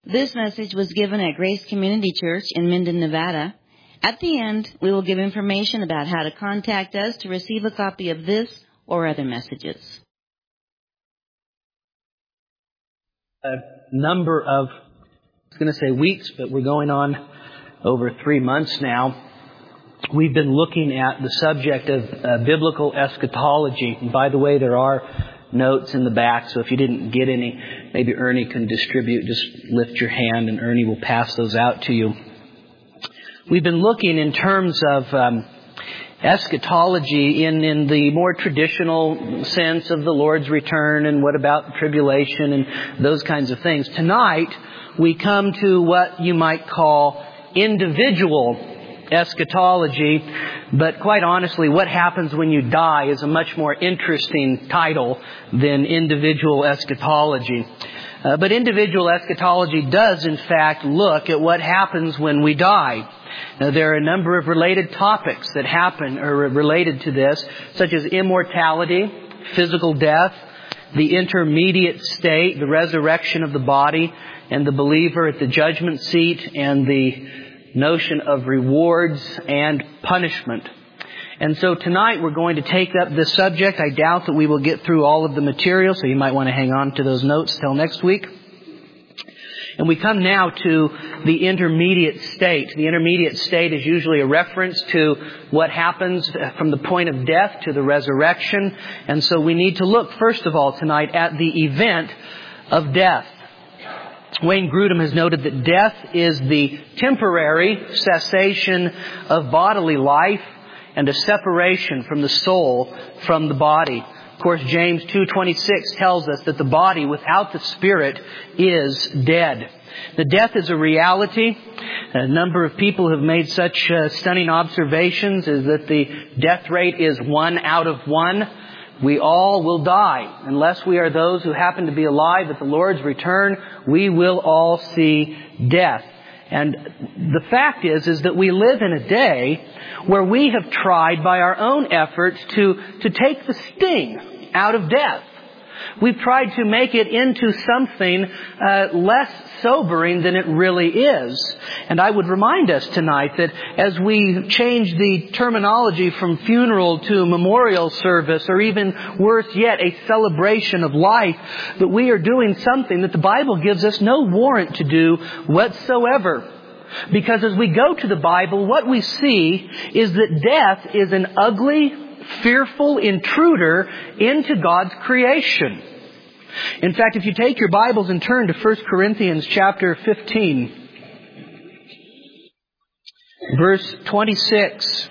This message was given at Grace Community Church in Minden, Nevada. At the end, we will give information about how to contact us to receive a copy of this or other messages. A number of, I was going to say weeks, but we're going on over 3 months now. We've been looking at the subject of biblical eschatology. And by the way, there are notes in the back, so if you didn't get any, maybe Ernie can distribute. Just lift your hand and Ernie will pass those out to you. We've been looking in terms of eschatology in the more traditional sense of the Lord's return and what about the tribulation and those kinds of things. Tonight, we come to what you might call individual eschatology, but quite honestly, what happens when you die is a much more interesting title than individual eschatology. But individual eschatology does, in fact, look at what happens when we die. Now, there are a number of related topics that happen or are related to this, such as immortality, physical death, the intermediate state, the resurrection of the body, and the believer at the judgment seat, and the notion of rewards and punishment. And so tonight we're going to take up this subject. I doubt that we will get through all of the material, so you might want to hang on to those notes till next week. And we come now to the intermediate state. The intermediate state is usually a reference to what happens from the point of death to the resurrection. And so we need to look, first of all, tonight at the event of death. Wayne Grudem has noted that death is the temporary cessation of bodily life and a separation from the soul from the body. Of course, James 2:26 tells us that the body without the spirit is dead. The death is a reality. A number of people have made such stunning observations as that the death rate is 1 out of 1. We all will die. Unless we are those who happen to be alive at the Lord's return, we will all see death. And the fact is that we live in a day where we have tried by our own efforts to take the sting out of death. We've tried to make it into something less sobering than it really is. And I would remind us tonight that as we change the terminology from funeral to memorial service, or even worse yet, a celebration of life, that we are doing something that the Bible gives us no warrant to do whatsoever. Because as we go to the Bible, what we see is that death is an ugly, fearful intruder into God's creation. In fact, if you take your Bibles and turn to 1 Corinthians chapter 15, verse 26,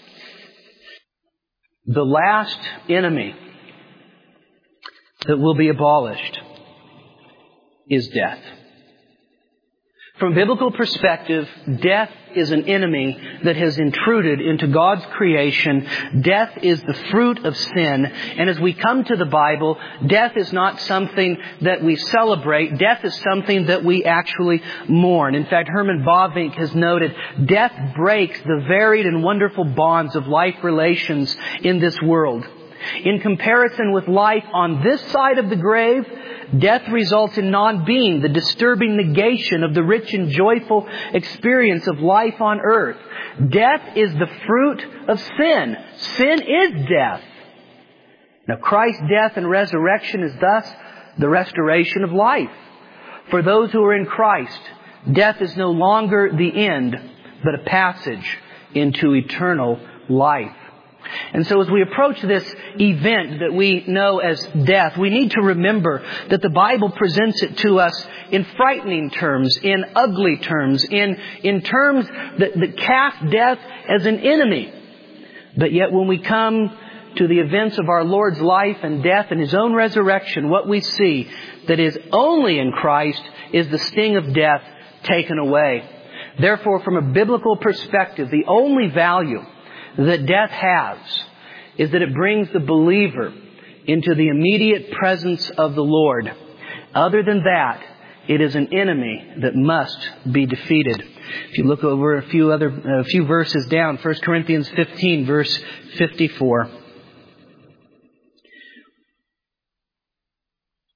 the last enemy that will be abolished is death. From a biblical perspective, death is an enemy that has intruded into God's creation. Death is the fruit of sin. And as we come to the Bible, death is not something that we celebrate. Death is something that we actually mourn. In fact, Herman Bavinck has noted, death breaks the varied and wonderful bonds of life relations in this world. In comparison with life on this side of the grave, death results in non-being, the disturbing negation of the rich and joyful experience of life on earth. Death is the fruit of sin. Sin is death. Now, Christ's death and resurrection is thus the restoration of life. For those who are in Christ, death is no longer the end, but a passage into eternal life. And so as we approach this event that we know as death, we need to remember that the Bible presents it to us in frightening terms, in ugly terms, in terms that cast death as an enemy. But yet when we come to the events of our Lord's life and death and His own resurrection, what we see that is only in Christ is the sting of death taken away. Therefore, from a biblical perspective, the only value that death has is that it brings the believer into the immediate presence of the Lord. Other than that, it is an enemy that must be defeated. If you look over a few verses down, 1 Corinthians 15, verse 54.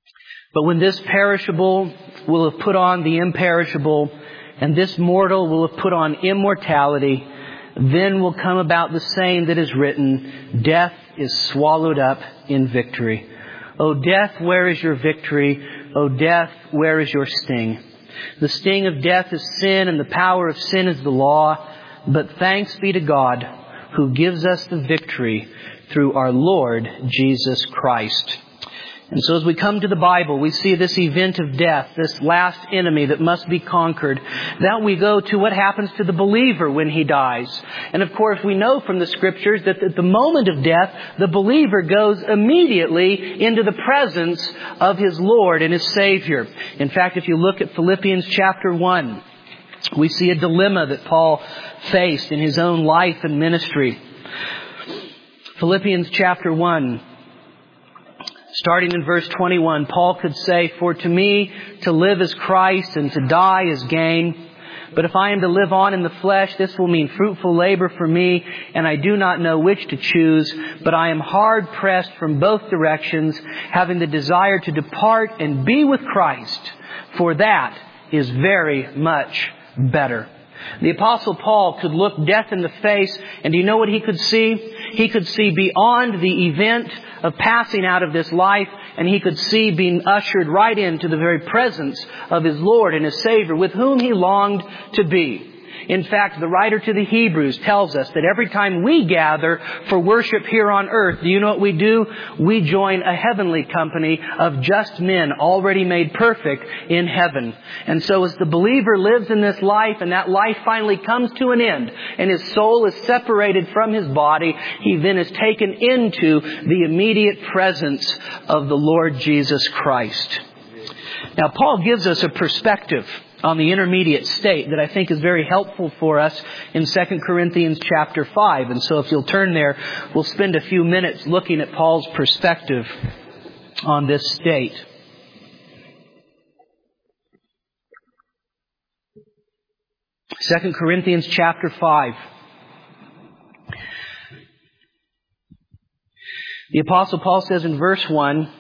But when this perishable will have put on the imperishable, and this mortal will have put on immortality, then will come about the saying that is written, death is swallowed up in victory. O death, where is your victory? O death, where is your sting? The sting of death is sin, and the power of sin is the law. But thanks be to God, who gives us the victory through our Lord Jesus Christ. And so as we come to the Bible, we see this event of death, this last enemy that must be conquered. Then we go to what happens to the believer when he dies. And of course, we know from the Scriptures that at the moment of death, the believer goes immediately into the presence of his Lord and his Savior. In fact, if you look at Philippians chapter 1, we see a dilemma that Paul faced in his own life and ministry. Philippians chapter 1. Starting in verse 21, Paul could say, for to me to live is Christ and to die is gain. But if I am to live on in the flesh, this will mean fruitful labor for me, and I do not know which to choose. But I am hard pressed from both directions, having the desire to depart and be with Christ, for that is very much better. The Apostle Paul could look death in the face, and do you know what he could see? He could see beyond the event of passing out of this life, and he could see being ushered right into the very presence of his Lord and his Savior, with whom he longed to be. In fact, the writer to the Hebrews tells us that every time we gather for worship here on earth, do you know what we do? We join a heavenly company of just men already made perfect in heaven. And so as the believer lives in this life, and that life finally comes to an end, and his soul is separated from his body, he then is taken into the immediate presence of the Lord Jesus Christ. Now, Paul gives us a perspective on the intermediate state that I think is very helpful for us in 2 Corinthians chapter 5. And so if you'll turn there, we'll spend a few minutes looking at Paul's perspective on this state. 2 Corinthians chapter 5. The Apostle Paul says in verse 1,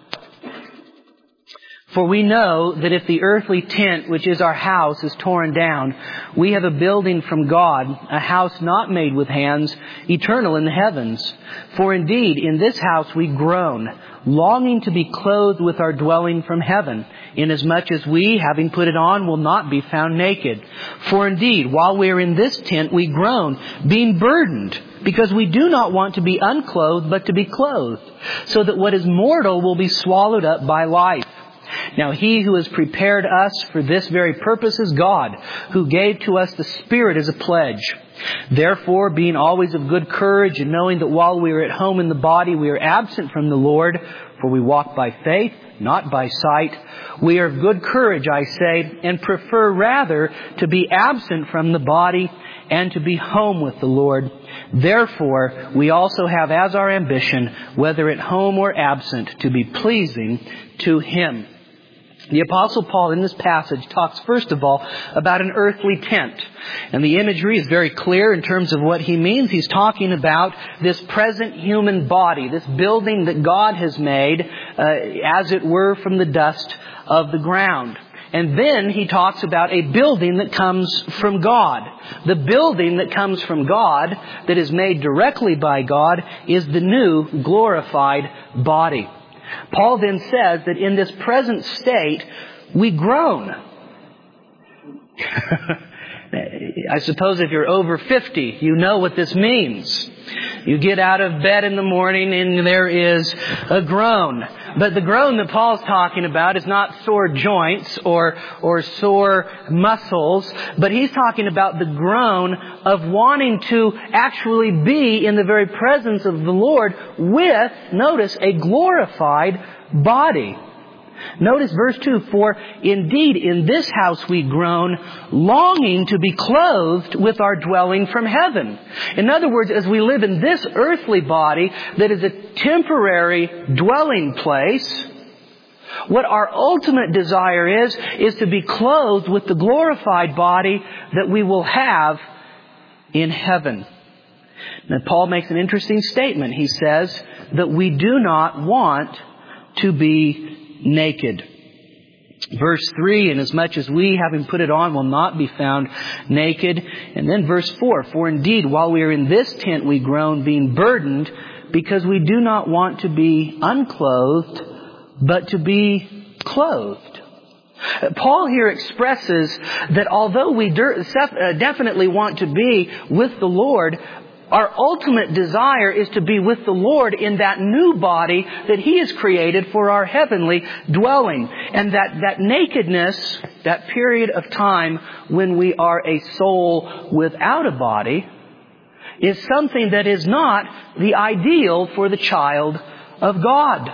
for we know that if the earthly tent, which is our house, is torn down, we have a building from God, a house not made with hands, eternal in the heavens. For indeed, in this house we groan, longing to be clothed with our dwelling from heaven, inasmuch as we, having put it on, will not be found naked. For indeed, while we are in this tent, we groan, being burdened, because we do not want to be unclothed, but to be clothed, so that what is mortal will be swallowed up by life. Now He who has prepared us for this very purpose is God, who gave to us the Spirit as a pledge. Therefore, being always of good courage, and knowing that while we are at home in the body, we are absent from the Lord, for we walk by faith, not by sight. We are of good courage, I say, and prefer rather to be absent from the body and to be home with the Lord. Therefore, we also have as our ambition, whether at home or absent, to be pleasing to Him. The Apostle Paul in this passage talks first of all about an earthly tent. And the imagery is very clear in terms of what he means. He's talking about this present human body, this building that God has made, as it were, from the dust of the ground. And then he talks about a building that comes from God. The building that comes from God, that is made directly by God, is the new glorified body. Paul then says that in this present state, we groan. I suppose if you're over 50, you know what this means. You get out of bed in the morning and there is a groan. But the groan that Paul's talking about is not sore joints or sore muscles, but he's talking about the groan of wanting to actually be in the very presence of the Lord with, notice, a glorified body. Notice verse 2, for indeed in this house we groan, longing to be clothed with our dwelling from heaven. In other words, as we live in this earthly body that is a temporary dwelling place, what our ultimate desire is to be clothed with the glorified body that we will have in heaven. Now, Paul makes an interesting statement. He says that we do not want to be naked. Verse 3, inasmuch as we, having put it on, will not be found naked. And then verse 4, for indeed, while we are in this tent, we groan, being burdened, because we do not want to be unclothed, but to be clothed. Paul here expresses that although we definitely want to be with the Lord, our ultimate desire is to be with the Lord in that new body that He has created for our heavenly dwelling. And that nakedness, that period of time when we are a soul without a body, is something that is not the ideal for the child of God.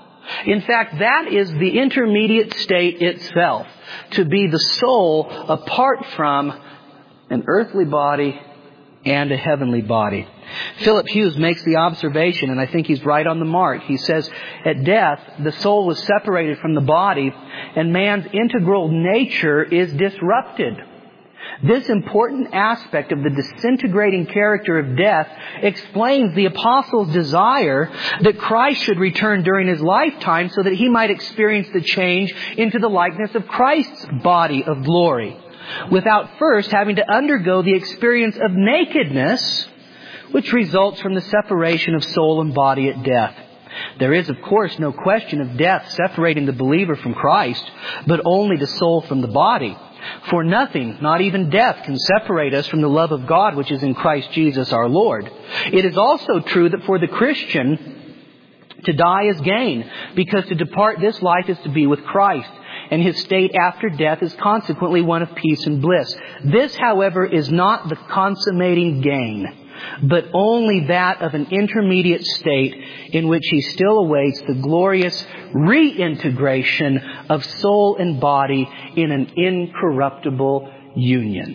In fact, that is the intermediate state itself, to be the soul apart from an earthly body and a heavenly body. Philip Hughes makes the observation, and I think he's right on the mark. He says, at death, the soul was separated from the body, and man's integral nature is disrupted. This important aspect of the disintegrating character of death explains the apostle's desire that Christ should return during His lifetime so that He might experience the change into the likeness of Christ's body of glory, without first having to undergo the experience of nakedness, which results from the separation of soul and body at death. There is, of course, no question of death separating the believer from Christ, but only the soul from the body. For nothing, not even death, can separate us from the love of God which is in Christ Jesus our Lord. It is also true that for the Christian, to die is gain, because to depart this life is to be with Christ, and his state after death is consequently one of peace and bliss. This, however, is not the consummating gain, but only that of an intermediate state in which he still awaits the glorious reintegration of soul and body in an incorruptible union.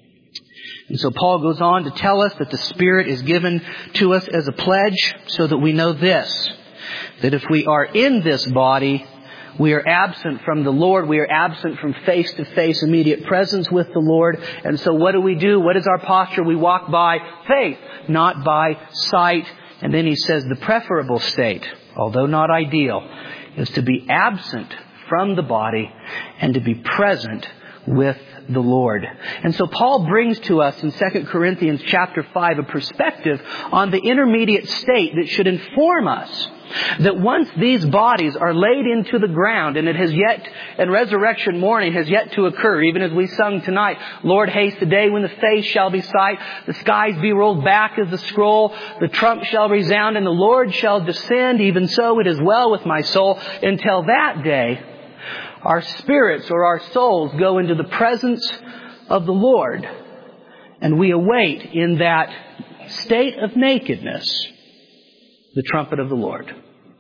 And so Paul goes on to tell us that the Spirit is given to us as a pledge so that we know this, that if we are in this body, we are absent from the Lord. We are absent from face-to-face immediate presence with the Lord. And so what do? What is our posture? We walk by faith, not by sight. And then he says the preferable state, although not ideal, is to be absent from the body and to be present with the Lord. And so Paul brings to us in 2 Corinthians chapter 5 a perspective on the intermediate state that should inform us that once these bodies are laid into the ground, and and resurrection morning has yet to occur, even as we sung tonight, Lord, haste the day when the face shall be sight, the skies be rolled back as the scroll, the trump shall resound, and the Lord shall descend, even so it is well with my soul. Until that day, our spirits or our souls go into the presence of the Lord, and we await in that state of nakedness the trumpet of the Lord.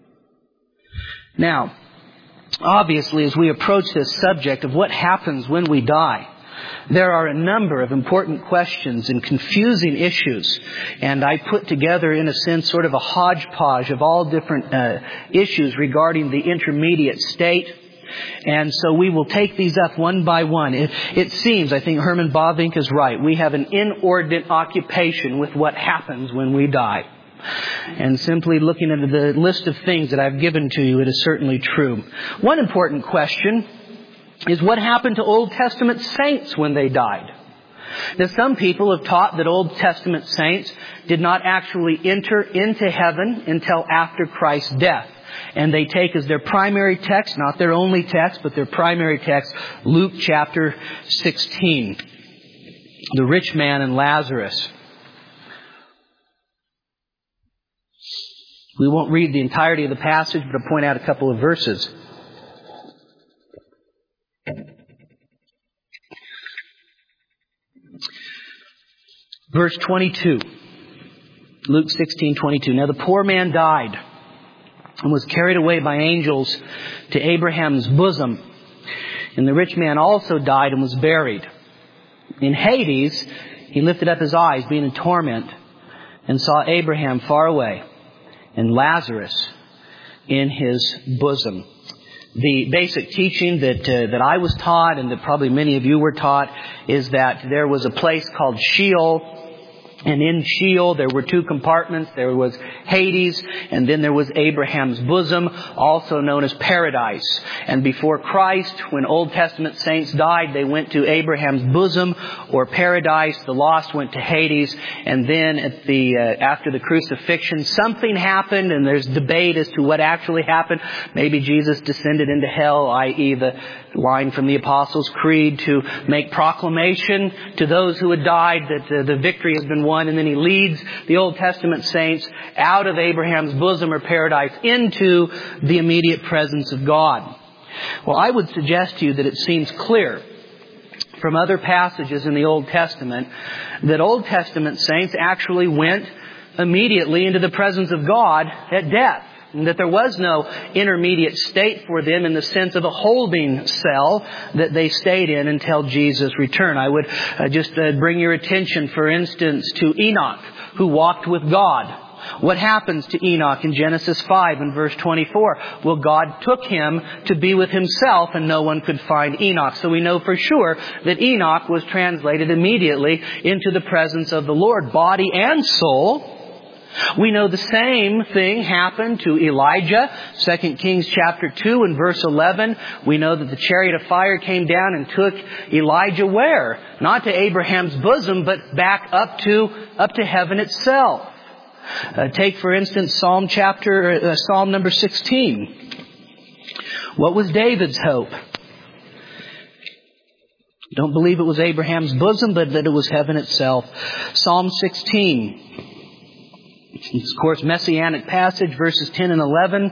Now, obviously, as we approach this subject of what happens when we die, there are a number of important questions and confusing issues. And I put together, in a sense, sort of a hodgepodge of all different issues regarding the intermediate state. And so we will take these up one by one. It seems, I think Herman Bavinck is right, we have an inordinate occupation with what happens when we die. And simply looking at the list of things that I've given to you, it is certainly true. One important question is what happened to Old Testament saints when they died? Now, some people have taught that Old Testament saints did not actually enter into heaven until after Christ's death. And they take as their primary text, not their only text, but their primary text, Luke chapter 16. The rich man and Lazarus. We won't read the entirety of the passage, but I'll point out a couple of verses. Verse 22. Luke 16:22. Now the poor man died and was carried away by angels to Abraham's bosom. And the rich man also died and was buried. In Hades, he lifted up his eyes, being in torment, and saw Abraham far away, and Lazarus in his bosom. The basic teaching that I was taught, and that probably many of you were taught, is that there was a place called Sheol, And in Sheol, there were two compartments. There was Hades, and then there was Abraham's bosom, also known as paradise. And before Christ, when Old Testament saints died, they went to Abraham's bosom or paradise. The lost went to Hades. And then after the crucifixion, something happened, and there's debate as to what actually happened. Maybe Jesus descended into hell, i.e. the line from the Apostles' Creed, to make proclamation to those who had died that the victory has been won. And then He leads the Old Testament saints out of Abraham's bosom or paradise into the immediate presence of God. Well, I would suggest to you that it seems clear from other passages in the Old Testament that Old Testament saints actually went immediately into the presence of God at death. And that there was no intermediate state for them in the sense of a holding cell that they stayed in until Jesus' return. I would just bring your attention, for instance, to Enoch, who walked with God. What happens to Enoch in Genesis 5 and verse 24? Well, God took him to be with Himself, and no one could find Enoch. So we know for sure that Enoch was translated immediately into the presence of the Lord, body and soul. We know the same thing happened to Elijah. 2 Kings chapter 2 and verse 11. We know that the chariot of fire came down and took Elijah where? Not to Abraham's bosom, but back up to heaven itself. Take, for instance, Psalm number 16. What was David's hope? Don't believe it was Abraham's bosom, but that it was heaven itself. Psalm 16. It's, of course, messianic passage, verses 10 and 11.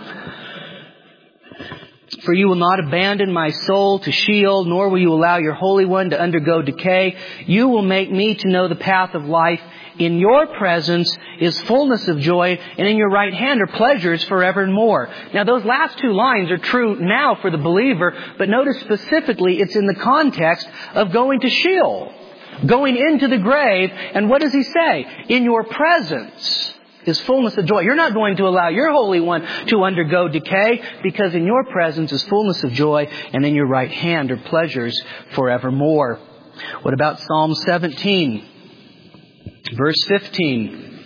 For you will not abandon my soul to Sheol, nor will you allow your Holy One to undergo decay. You will make me to know the path of life. In your presence is fullness of joy, and in your right hand are pleasures forevermore. Now, those last two lines are true now for the believer, but notice specifically it's in the context of going to Sheol. Going into the grave, and what does He say? In your presence is fullness of joy. You're not going to allow your Holy One to undergo decay, because in your presence is fullness of joy, and in your right hand are pleasures forevermore. What about Psalm 17, verse 15?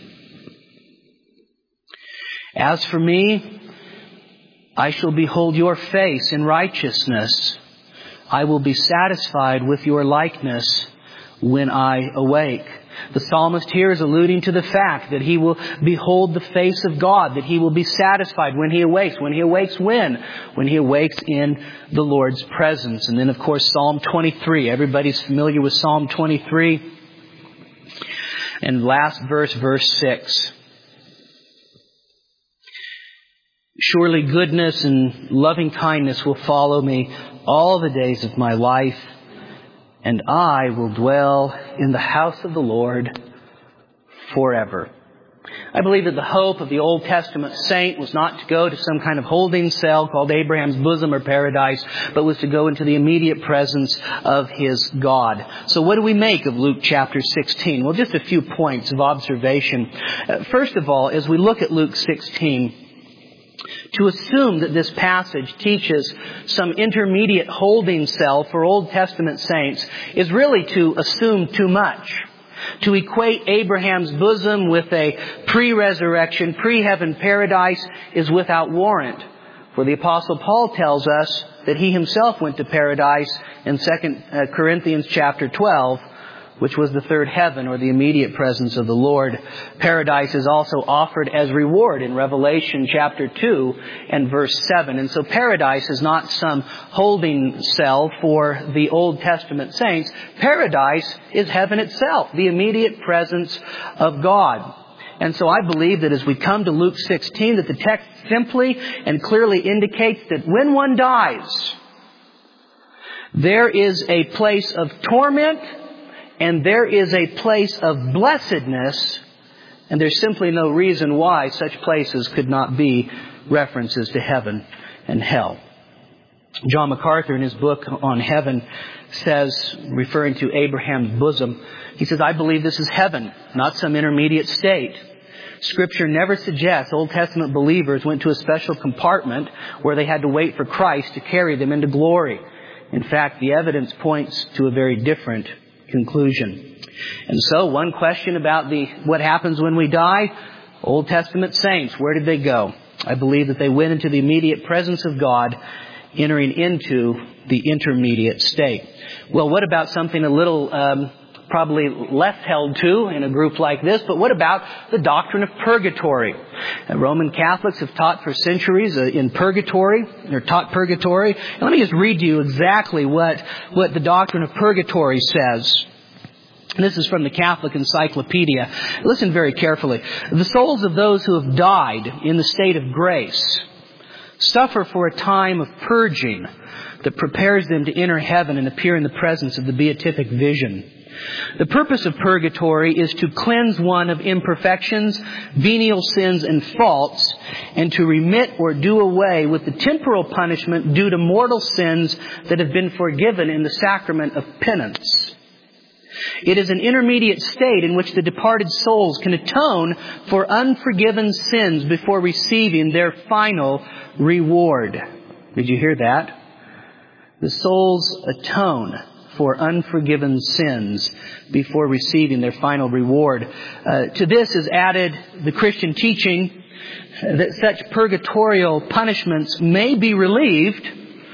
As for me, I shall behold your face in righteousness. I will be satisfied with your likeness when I awake. The psalmist here is alluding to the fact that he will behold the face of God, that he will be satisfied when he awakes. When he awakes when? When he awakes in the Lord's presence. And then, of course, Psalm 23. Everybody's familiar with Psalm 23. And last verse, verse 6. Surely goodness and loving kindness will follow me all the days of my life, and I will dwell in the house of the Lord forever. I believe that the hope of the Old Testament saint was not to go to some kind of holding cell called Abraham's bosom or paradise, but was to go into the immediate presence of his God. So what do we make of Luke chapter 16? Well, just a few points of observation. First of all, as we look at Luke 16, to assume that this passage teaches some intermediate holding cell for Old Testament saints is really to assume too much. To equate Abraham's bosom with a pre-resurrection, pre-heaven paradise is without warrant. For the Apostle Paul tells us that he himself went to paradise in 2 Corinthians chapter 12, which was the third heaven or the immediate presence of the Lord. Paradise is also offered as reward in Revelation chapter 2 and verse 7. And so paradise is not some holding cell for the Old Testament saints. Paradise is heaven itself, the immediate presence of God. And so I believe that as we come to Luke 16, that the text simply and clearly indicates that when one dies, there is a place of torment and there is a place of blessedness, and there's simply no reason why such places could not be references to heaven and hell. John MacArthur, in his book on heaven, says, referring to Abraham's bosom, he says, I believe this is heaven, not some intermediate state. Scripture never suggests Old Testament believers went to a special compartment where they had to wait for Christ to carry them into glory. In fact, the evidence points to a very different conclusion. And so one question about what happens when we die, Old Testament saints, where did they go? I believe that they went into the immediate presence of God, entering into the intermediate state. Well, what about something a little probably less held to in a group like this, but what about the doctrine of purgatory? Roman Catholics have taught for centuries in purgatory. They're taught purgatory. And let me just read to you exactly what the doctrine of purgatory says. This is from the Catholic Encyclopedia. Listen very carefully. The souls of those who have died in the state of grace suffer for a time of purging that prepares them to enter heaven and appear in the presence of the beatific vision. The purpose of purgatory is to cleanse one of imperfections, venial sins, and faults, and to remit or do away with the temporal punishment due to mortal sins that have been forgiven in the sacrament of penance. It is an intermediate state in which the departed souls can atone for unforgiven sins before receiving their final reward. Did you hear that? The souls atone for unforgiven sins before receiving their final reward. To this is added the Christian teaching that such purgatorial punishments may be relieved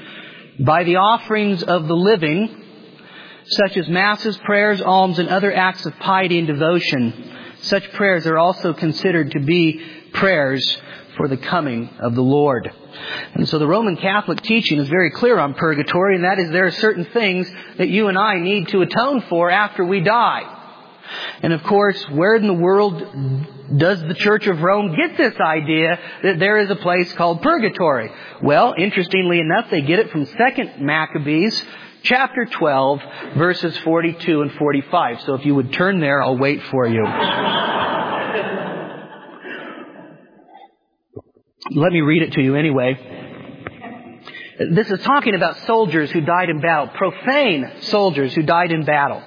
by the offerings of the living, such as masses, prayers, alms, and other acts of piety and devotion. Such prayers are also considered to be prayers for the coming of the Lord. And so the Roman Catholic teaching is very clear on purgatory, and that is there are certain things that you and I need to atone for after we die. And of course, where in the world does the Church of Rome get this idea that there is a place called purgatory? Well, interestingly enough, they get it from 2 Maccabees, chapter 12, verses 42 and 45. So if you would turn there, I'll wait for you. Let me read it to you anyway. This is talking about soldiers who died in battle, profane soldiers who died in battle.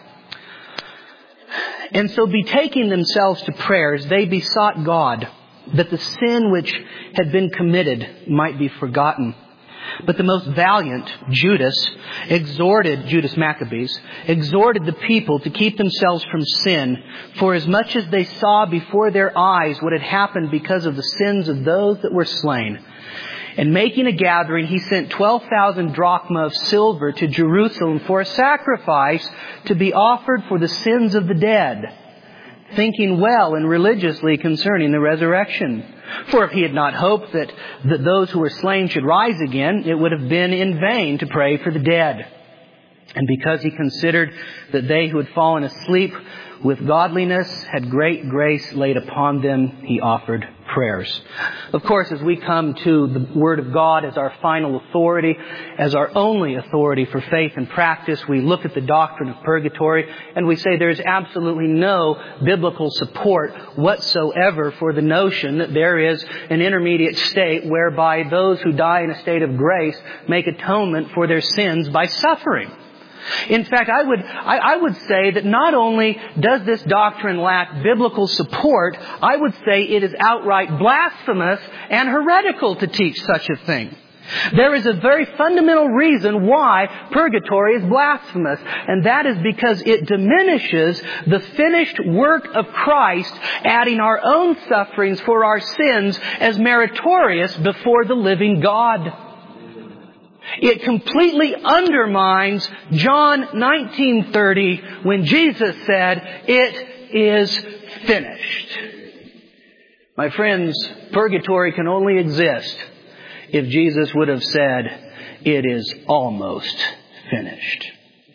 And so betaking themselves to prayers, they besought God that the sin which had been committed might be forgotten. But the most valiant, Judas Maccabees, exhorted the people to keep themselves from sin, for as much as they saw before their eyes what had happened because of the sins of those that were slain. And making a gathering, he sent 12,000 drachma of silver to Jerusalem for a sacrifice to be offered for the sins of the dead, thinking well and religiously concerning the resurrection. For if he had not hoped that those who were slain should rise again, it would have been in vain to pray for the dead. And because he considered that they who had fallen asleep with godliness had great grace laid upon them, he offered prayers. Of course, as we come to the Word of God as our final authority, as our only authority for faith and practice, we look at the doctrine of purgatory and we say there is absolutely no biblical support whatsoever for the notion that there is an intermediate state whereby those who die in a state of grace make atonement for their sins by suffering. In fact, I would say that not only does this doctrine lack biblical support, I would say it is outright blasphemous and heretical to teach such a thing. There is a very fundamental reason why purgatory is blasphemous, and that is because it diminishes the finished work of Christ, adding our own sufferings for our sins as meritorious before the living God. It completely undermines John 19:30 when Jesus said, "It is finished." My friends, purgatory can only exist if Jesus would have said, "It is almost finished."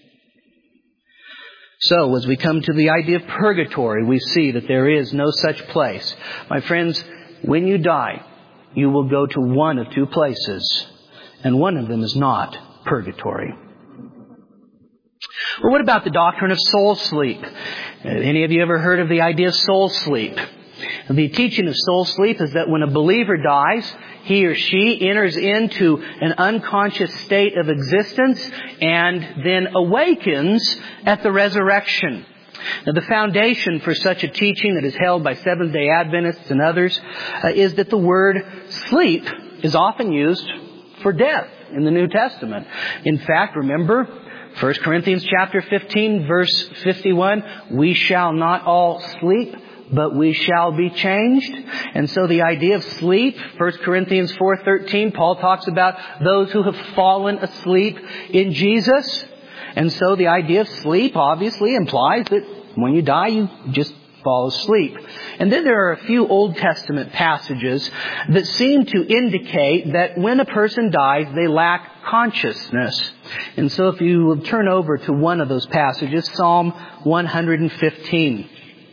So, as we come to the idea of purgatory, we see that there is no such place. My friends, when you die, you will go to one of two places. And one of them is not purgatory. Well, what about the doctrine of soul sleep? Any of you ever heard of the idea of soul sleep? The teaching of soul sleep is that when a believer dies, he or she enters into an unconscious state of existence and then awakens at the resurrection. Now, the foundation for such a teaching that is held by Seventh-day Adventists and others is that the word sleep is often used for death in the New Testament. In fact, remember, 1 Corinthians chapter 15, verse 51, we shall not all sleep, but we shall be changed. And so the idea of sleep, 1 Corinthians 4:13, Paul talks about those who have fallen asleep in Jesus. And so the idea of sleep obviously implies that when you die, you just fall asleep. And then there are a few Old Testament passages that seem to indicate that when a person dies, they lack consciousness. And so if you will turn over to one of those passages, Psalm 115.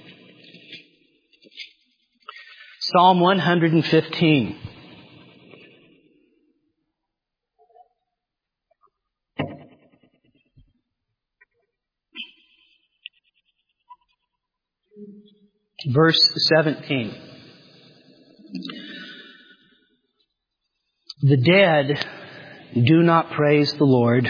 Psalm 115. Verse 17. The dead do not praise the Lord,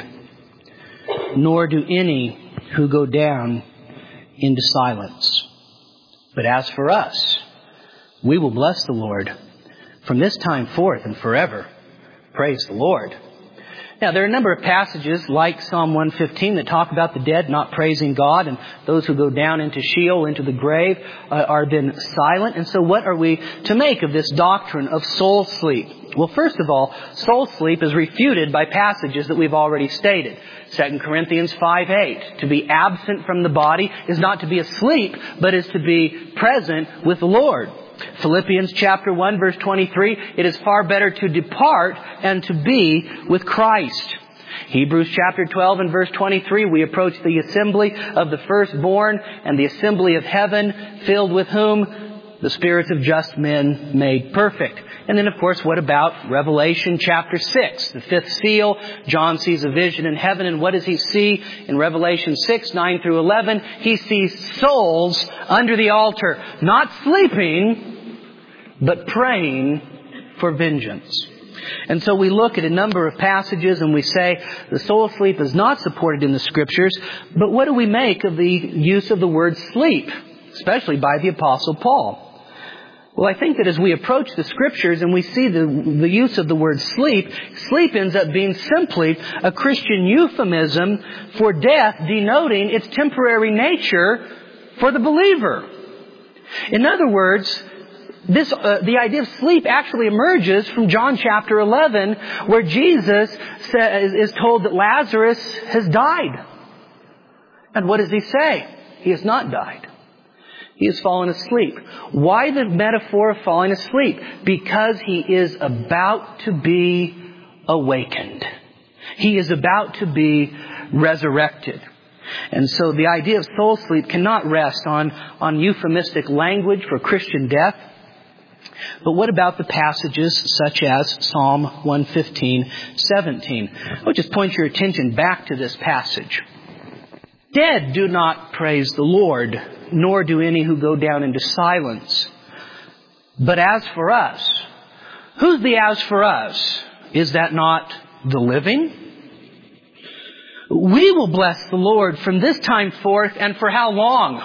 nor do any who go down into silence. But as for us, we will bless the Lord from this time forth and forever. Praise the Lord. Now, there are a number of passages like Psalm 115 that talk about the dead not praising God, and those who go down into Sheol, into the grave, are then silent. And so what are we to make of this doctrine of soul sleep? Well, first of all, soul sleep is refuted by passages that we've already stated. 2 Corinthians 5:8. To be absent from the body is not to be asleep, but is to be present with the Lord. Philippians chapter 1 verse 23, it is far better to depart and to be with Christ. Hebrews chapter 12 and verse 23, we approach the assembly of the firstborn and the assembly of heaven, filled with whom? The spirits of just men made perfect. And then, of course, what about Revelation chapter 6, the fifth seal? John sees a vision in heaven, and what does he see? In Revelation 6, 9 through 11, he sees souls under the altar, not sleeping, but praying for vengeance. And so we look at a number of passages and we say the soul sleep is not supported in the Scriptures, but what do we make of the use of the word sleep, especially by the Apostle Paul? Well, I think that as we approach the Scriptures and we see the use of the word sleep, sleep ends up being simply a Christian euphemism for death, denoting its temporary nature for the believer. In other words, the idea of sleep actually emerges from John chapter 11, where Jesus is told that Lazarus has died. And what does he say? He has not died. He has fallen asleep. Why the metaphor of falling asleep? Because he is about to be awakened. He is about to be resurrected. And so the idea of soul sleep cannot rest on euphemistic language for Christian death. But what about the passages such as Psalm 115:17? I'll just point your attention back to this passage. Dead do not praise the Lord, nor do any who go down into silence. But as for us, who's the as for us? Is that not the living? We will bless the Lord from this time forth, and for how long?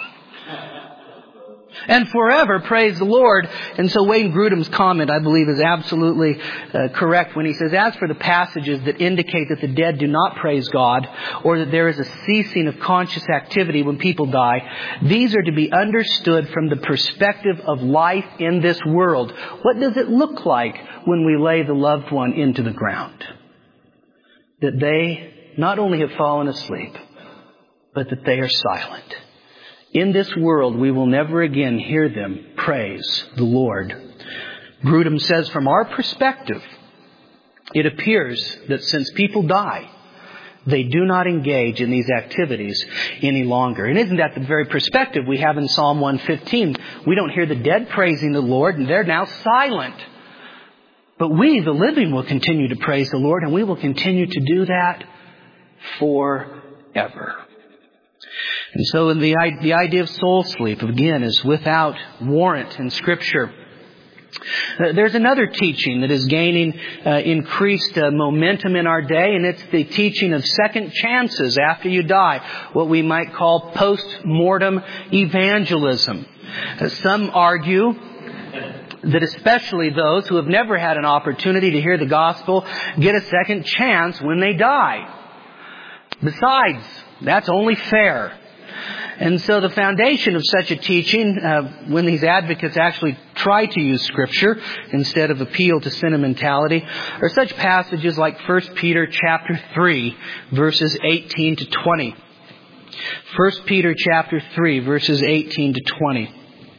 And forever, praise the Lord. And so Wayne Grudem's comment, I believe, is absolutely correct when he says, as for the passages that indicate that the dead do not praise God, or that there is a ceasing of conscious activity when people die, these are to be understood from the perspective of life in this world. What does it look like when we lay the loved one into the ground? That they not only have fallen asleep, but that they are silent. In this world, we will never again hear them praise the Lord. Grudem says, from our perspective, it appears that since people die, they do not engage in these activities any longer. And isn't that the very perspective we have in Psalm 115? We don't hear the dead praising the Lord, and they're now silent. But we, the living, will continue to praise the Lord, and we will continue to do that forever. And so the idea of soul sleep, again, is without warrant in Scripture. There's another teaching that is gaining increased momentum in our day, and it's the teaching of second chances after you die, what we might call post-mortem evangelism. Some argue that especially those who have never had an opportunity to hear the gospel get a second chance when they die. Besides, that's only fair. And so the foundation of such a teaching, when these advocates actually try to use Scripture instead of appeal to sentimentality, are such passages like 1 Peter chapter 3, verses 18 to 20. 1 Peter chapter 3, verses 18 to 20.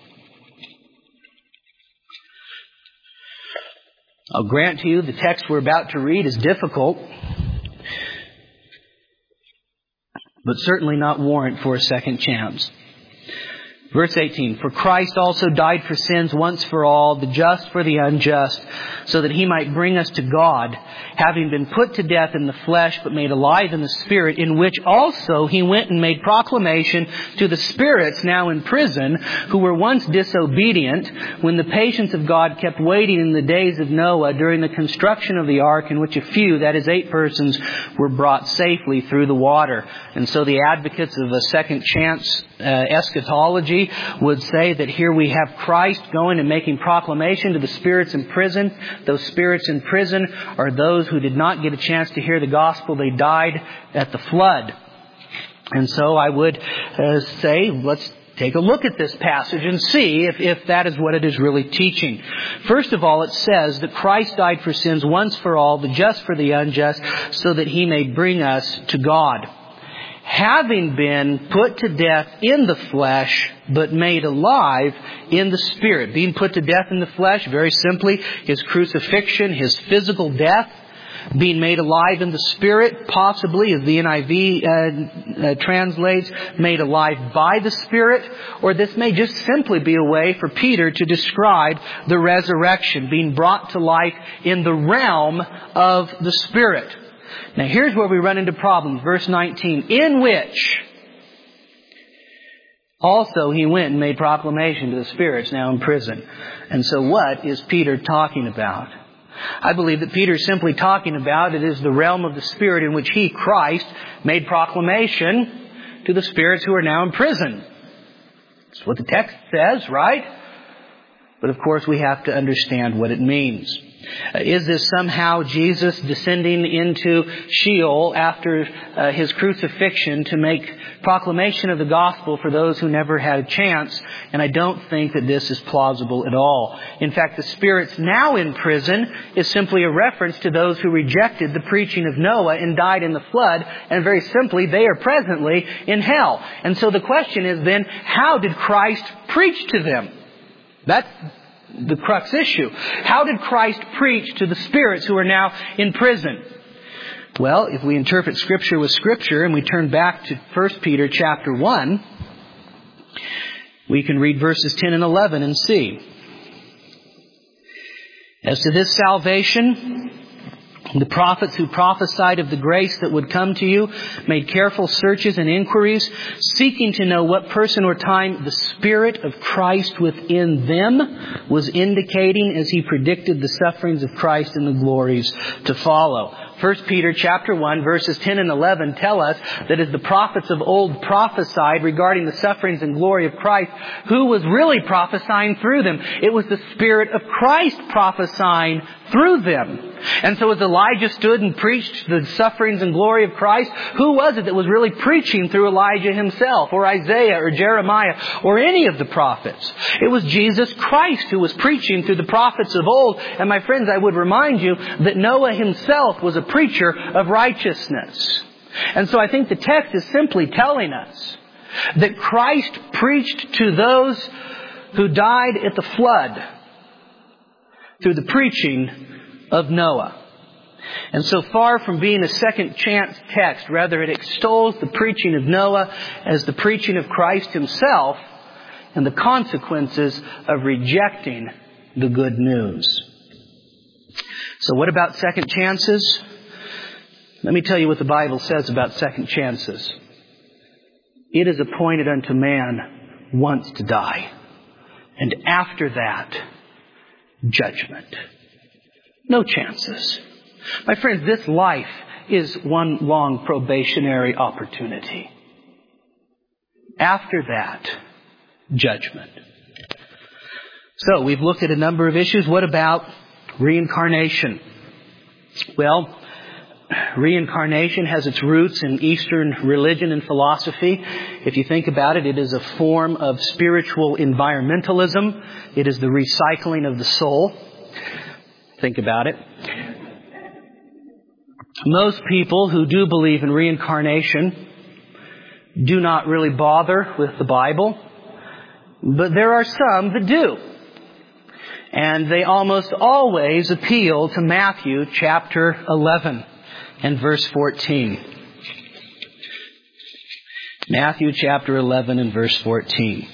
I'll grant to you the text we're about to read is difficult, but certainly not warrant for a second chance. Verse 18, "For Christ also died for sins once for all, the just for the unjust, so that He might bring us to God, having been put to death in the flesh, but made alive in the Spirit, in which also He went and made proclamation to the spirits now in prison, who were once disobedient, when the patience of God kept waiting in the days of Noah during the construction of the ark, in which a few, that is 8 persons, were brought safely through the water." And so the advocates of a second chance eschatology would say that here we have Christ going and making proclamation to the spirits in prison. Those spirits in prison are those who did not get a chance to hear the gospel. They died at the flood. And so I would say, let's take a look at this passage and see if that is what it is really teaching. First of all, it says that Christ died for sins once for all, the just for the unjust, so that He may bring us to God. Having been put to death in the flesh, but made alive in the Spirit. Being put to death in the flesh, very simply, His crucifixion, His physical death. Being made alive in the Spirit, possibly, as the NIV translates, made alive by the Spirit. Or this may just simply be a way for Peter to describe the resurrection, being brought to life in the realm of the Spirit. Now here's where we run into problems. Verse 19, "In which also He went and made proclamation to the spirits now in prison." And so what is Peter talking about? I believe that Peter is simply talking about it is the realm of the Spirit in which He, Christ, made proclamation to the spirits who are now in prison. That's what the text says, right? But of course we have to understand what it means. Is this somehow Jesus descending into Sheol after His crucifixion to make proclamation of the gospel for those who never had a chance? And I don't think that this is plausible at all. In fact, the spirits now in prison is simply a reference to those who rejected the preaching of Noah and died in the flood. And very simply, they are presently in hell. And so the question is then, how did Christ preach to them? That's the crux issue. How did Christ preach to the spirits who are now in prison? Well, if we interpret Scripture with Scripture and we turn back to 1 Peter chapter 1, we can read verses 10 and 11 and see. "As to this salvation, the prophets who prophesied of the grace that would come to you made careful searches and inquiries, seeking to know what person or time the Spirit of Christ within them was indicating as He predicted the sufferings of Christ and the glories to follow." 1 Peter chapter 1 verses 10 and 11 tell us that as the prophets of old prophesied regarding the sufferings and glory of Christ, who was really prophesying through them? It was the Spirit of Christ prophesying through them. And so as Elijah stood and preached the sufferings and glory of Christ, who was it that was really preaching through Elijah himself, or Isaiah, or Jeremiah, or any of the prophets? It was Jesus Christ who was preaching through the prophets of old. And my friends, I would remind you that Noah himself was a preacher of righteousness. And so I think the text is simply telling us that Christ preached to those who died at the flood through the preaching of Noah. And so far from being a second chance text, rather it extols the preaching of Noah as the preaching of Christ Himself and the consequences of rejecting the good news. So what about second chances? Let me tell you what the Bible says about second chances. "It is appointed unto man once to die, and after that, judgment." No chances. My friends, this life is one long probationary opportunity. After that, judgment. So, we've looked at a number of issues. What about reincarnation? Well, reincarnation has its roots in Eastern religion and philosophy. If you think about it, it is a form of spiritual environmentalism. It is the recycling of the soul. Think about it. Most people who do believe in reincarnation do not really bother with the Bible, but there are some that do. And they almost always appeal to Matthew chapter 11 and verse 14. Matthew chapter 11 and verse 14.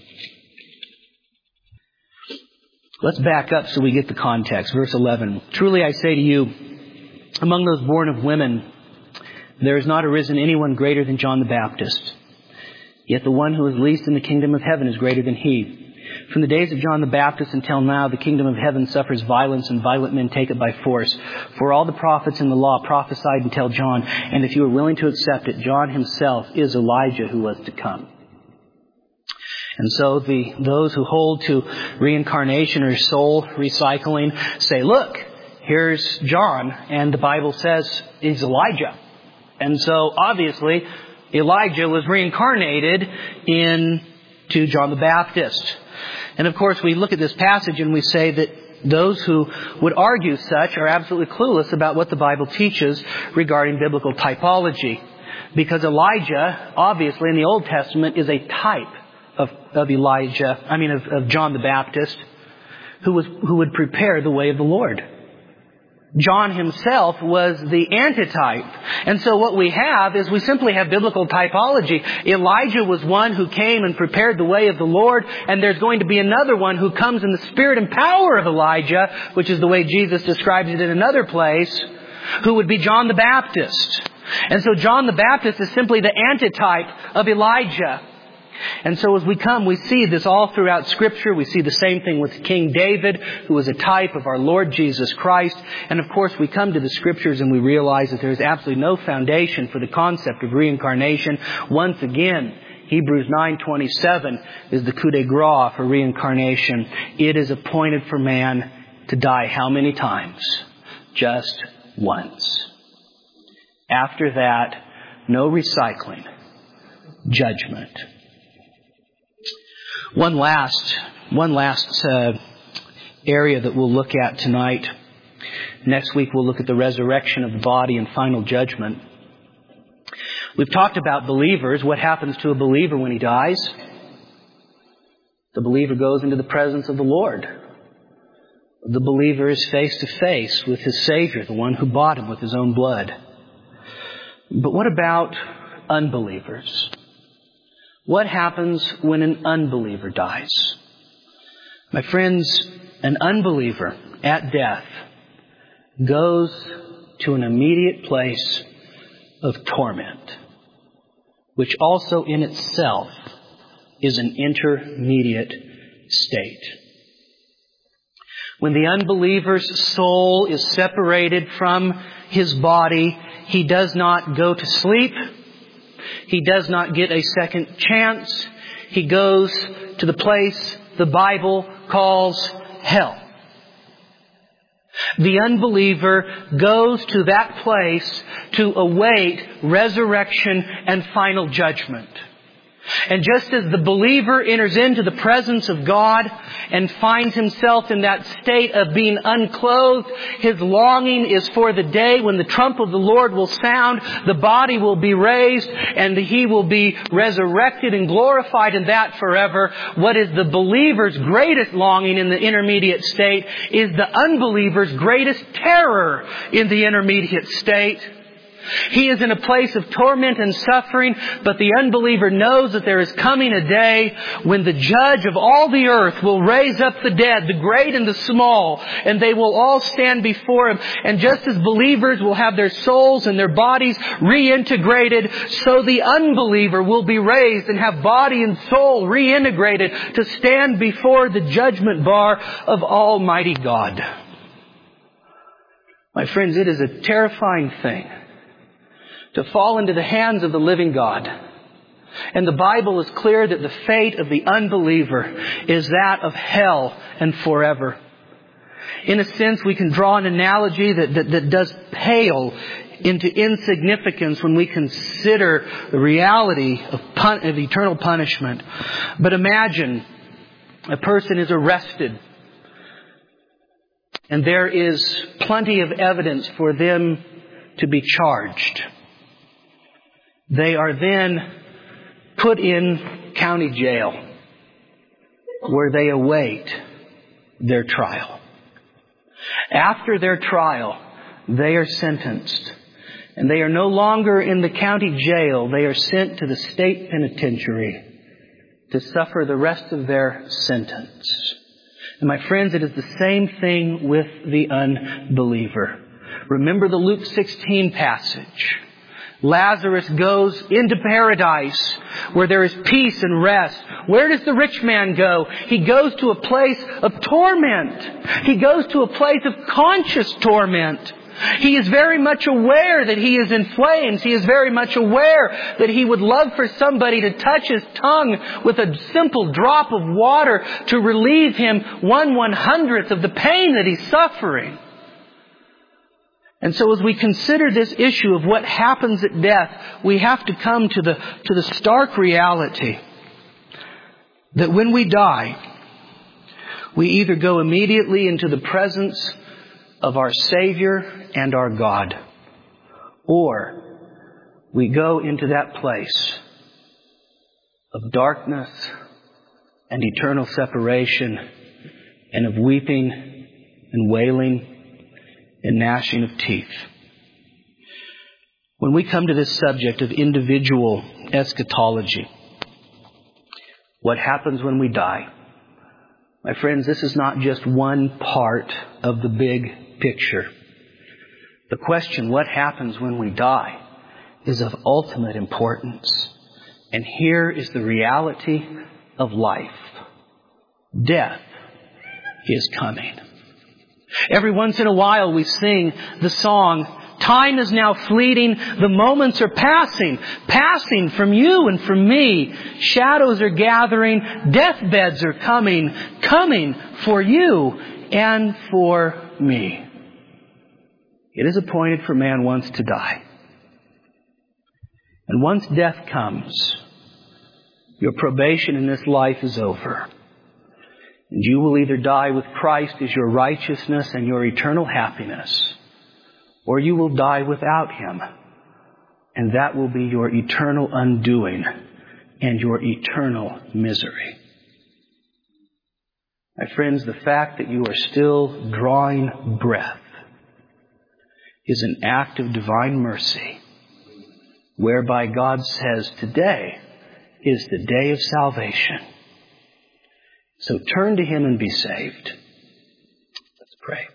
Let's back up so we get the context. Verse 11. Truly I say to you, among those born of women, there has not arisen anyone greater than John the Baptist. Yet the one who is least in the kingdom of heaven is greater than he. From the days of John the Baptist until now, the kingdom of heaven suffers violence, and violent men take it by force. For all the prophets in the law prophesied until John, and if you are willing to accept it, John himself is Elijah who was to come. And so those who hold to reincarnation or soul recycling say, look, here's John, and the Bible says he's Elijah. And so obviously Elijah was reincarnated into John the Baptist. And of course we look at this passage and we say that those who would argue such are absolutely clueless about what the Bible teaches regarding biblical typology. Because Elijah, obviously in the Old Testament, is a type of John the Baptist, who would prepare the way of the Lord. John himself was the antitype. And so what we have is we simply have biblical typology. Elijah was one who came and prepared the way of the Lord, and there's going to be another one who comes in the spirit and power of Elijah, which is the way Jesus describes it in another place, who would be John the Baptist. And so John the Baptist is simply the antitype of Elijah. And so as we come, we see this all throughout Scripture. We see the same thing with King David, who was a type of our Lord Jesus Christ. And of course, we come to the Scriptures and we realize that there is absolutely no foundation for the concept of reincarnation. Once again, Hebrews 9:27 is the coup de grace for reincarnation. It is appointed for man to die how many times? Just once. After that, no recycling. Judgment. One last area that we'll look at tonight. Next week we'll look at the resurrection of the body and final judgment. We've talked about believers. What happens to a believer when he dies? The believer goes into the presence of the Lord. The believer is face to face with his Savior, the one who bought him with his own blood. But what about unbelievers? What happens when an unbeliever dies? My friends, an unbeliever at death goes to an immediate place of torment, which also in itself is an intermediate state. When the unbeliever's soul is separated from his body, he does not go to sleep. He does not get a second chance. He goes to the place the Bible calls hell. The unbeliever goes to that place to await resurrection and final judgment. And just as the believer enters into the presence of God and finds himself in that state of being unclothed, his longing is for the day when the trump of the Lord will sound, the body will be raised, and he will be resurrected and glorified in that forever. What is the believer's greatest longing in the intermediate state is the unbeliever's greatest terror in the intermediate state. He is in a place of torment and suffering, but the unbeliever knows that there is coming a day when the judge of all the earth will raise up the dead, the great and the small, and they will all stand before Him. And just as believers will have their souls and their bodies reintegrated, so the unbeliever will be raised and have body and soul reintegrated to stand before the judgment bar of Almighty God. My friends, it is a terrifying thing to fall into the hands of the living God. And the Bible is clear that the fate of the unbeliever is that of hell and forever. In a sense, we can draw an analogy that does pale into insignificance when we consider the reality of eternal punishment. But imagine a person is arrested and there is plenty of evidence for them to be charged. They are then put in county jail where they await their trial. After their trial, they are sentenced. And they are no longer in the county jail. They are sent to the state penitentiary to suffer the rest of their sentence. And my friends, it is the same thing with the unbeliever. Remember the Luke 16 passage. Lazarus goes into paradise where there is peace and rest. Where does the rich man go? He goes to a place of torment. He goes to a place of conscious torment. He is very much aware that he is in flames. He is very much aware that he would love for somebody to touch his tongue with a simple drop of water to relieve him 1/100th of the pain that he's suffering. And so as we consider this issue of what happens at death, we have to come to the stark reality that when we die, we either go immediately into the presence of our Savior and our God, or we go into that place of darkness and eternal separation and of weeping and wailing and gnashing of teeth. When we come to this subject of individual eschatology, what happens when we die? My friends, this is not just one part of the big picture. The question, what happens when we die, is of ultimate importance. And here is the reality of life. Death is coming. Every once in a while we sing the song, "Time is now fleeting, the moments are passing from you and from me. Shadows are gathering, deathbeds are coming for you and for me." It is appointed for man once to die. And once death comes, your probation in this life is over. And you will either die with Christ as your righteousness and your eternal happiness, or you will die without Him. And that will be your eternal undoing and your eternal misery. My friends, the fact that you are still drawing breath is an act of divine mercy, whereby God says, today is the day of salvation. So turn to Him and be saved. Let's pray.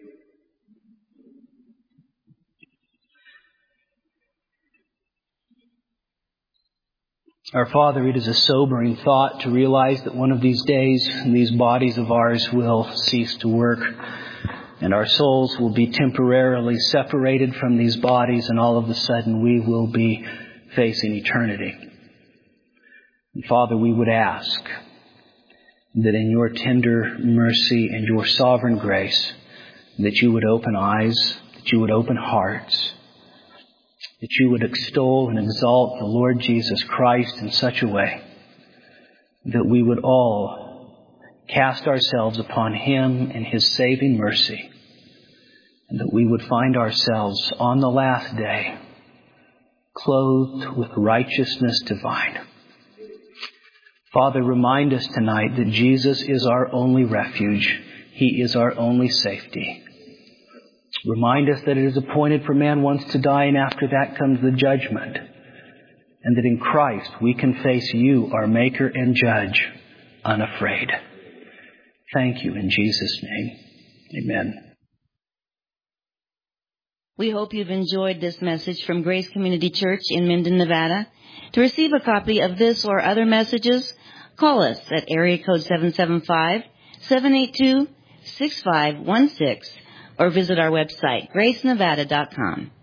Our Father, it is a sobering thought to realize that one of these days these bodies of ours will cease to work, and our souls will be temporarily separated from these bodies, and all of a sudden we will be facing eternity. And Father, we would ask that in your tender mercy and your sovereign grace, that you would open eyes, that you would open hearts, that you would extol and exalt the Lord Jesus Christ in such a way that we would all cast ourselves upon Him and His saving mercy, and that we would find ourselves on the last day clothed with righteousness divine. Father, remind us tonight that Jesus is our only refuge. He is our only safety. Remind us that it is appointed for man once to die, and after that comes the judgment. And that in Christ we can face you, our Maker and Judge, unafraid. Thank you in Jesus' name. Amen. We hope you've enjoyed this message from Grace Community Church in Minden, Nevada. To receive a copy of this or other messages, call us at area code 775-782-6516 or visit our website, gracenevada.com.